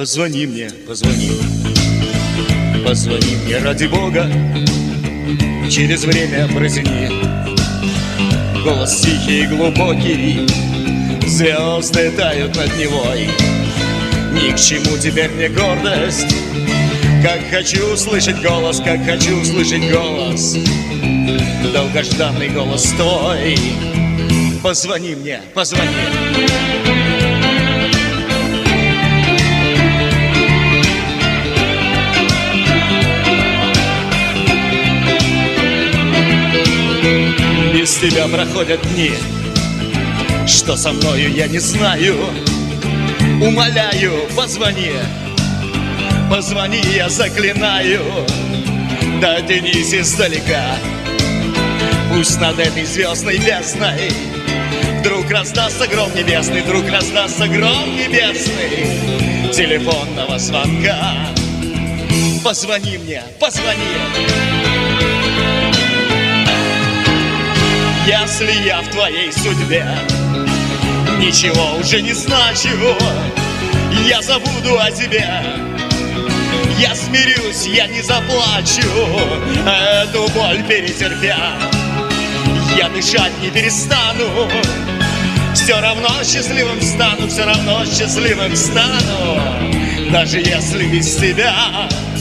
Позвони мне, позвони. Позвони мне, ради Бога, через время протяни. Голос тихий и глубокий, звезды тают над Невой. Ни к чему теперь мне гордость, как хочу услышать голос, как хочу услышать голос, долгожданный голос твой. Позвони мне, позвони. Без тебя проходят дни, что со мною я не знаю. Умоляю, позвони, позвони, я заклинаю. Дотянись издалека, пусть над этой звездной бездной вдруг раздастся гром небесный, вдруг раздастся гром небесный телефонного звонка. Позвони мне, позвони. Если я в твоей судьбе ничего уже не значу, я забуду о тебе, я смирюсь, я не заплачу, эту боль перетерпя, я дышать не перестану. Все равно счастливым стану, все равно счастливым стану, даже если без тебя.